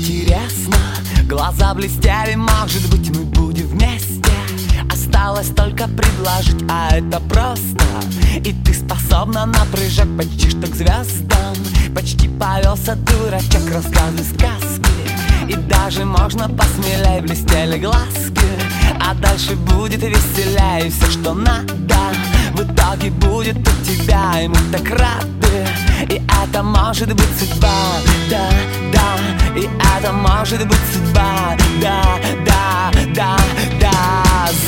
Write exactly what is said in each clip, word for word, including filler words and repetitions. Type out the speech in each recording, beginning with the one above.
интересно. Глаза блестели, может быть, мы будем вместе. Осталось только предложить, а это просто. И ты способна на прыжок почти что к звездам. Почти повелся дурачок, рассказы, сказки. И даже можно посмелее, блестели глазки. А дальше будет веселее, все, что надо в итоге будет у тебя, и мы так рады. И это может быть судьба, да, да. И это может быть судьба, да, да, да, да.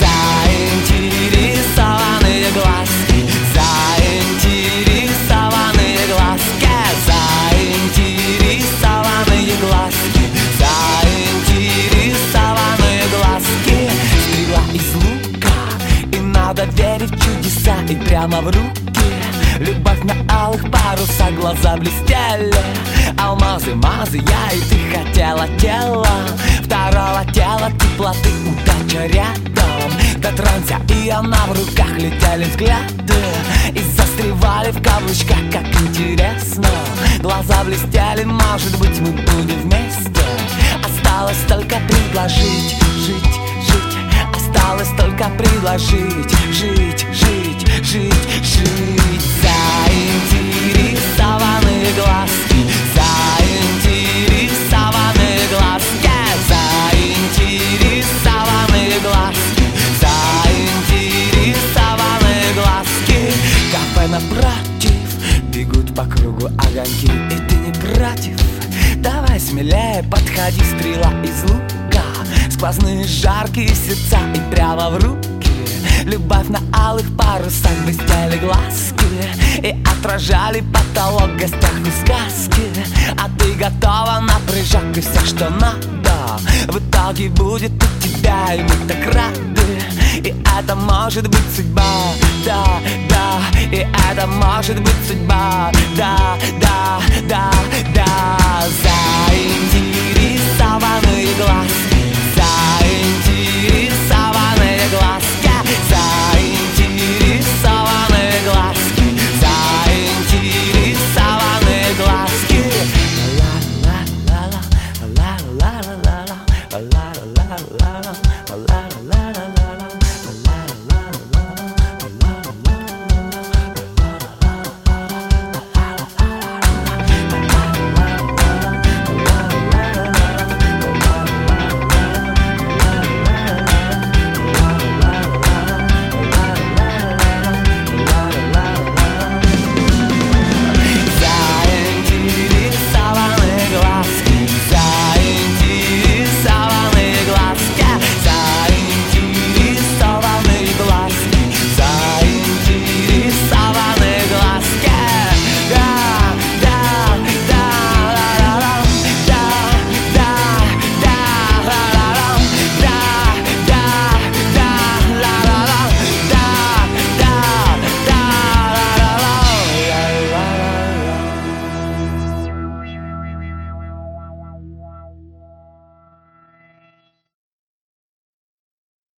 Заинтересованные глазки, заинтересованные глазки, заинтересованные глазки, заинтересованные глазки. Стрела из лука, и надо верить в чудеса, и прямо в руки. Любовь на алых парусах, глаза блестели. Алмазы, мазы, я и ты хотела тела. Второго тела, теплоты, удача рядом. Дотронься, и она в руках, летели взгляды. И застревали в каблучках, как интересно. Глаза блестели, может быть, мы будем вместе. Осталось только предложить, жить, жить. Осталось только предложить, жить, жить, жить, жить. Заинтересованные глазки, заинтересованные глазки, заинтересованные глазки, заинтересованные глазки. Кафе напротив, бегут по кругу огоньки, и ты не против? Давай смелее подходи, стрела из лука. Сквозные жаркие сердца, и прямо в руки. Любовь на алых парусах, блестели глазки. И отражали потолок в гостях и сказки. А ты готова на прыжок, и все, что надо в итоге будет у тебя, и мы так рады. И это может быть судьба, да, да. И это может быть судьба, да, да, да, да. Заинтересованные глазки, заинтересованные глазки, заинтересованные глазки, заинтересованные глазки. Ла ла ла ла ла ла ла ла.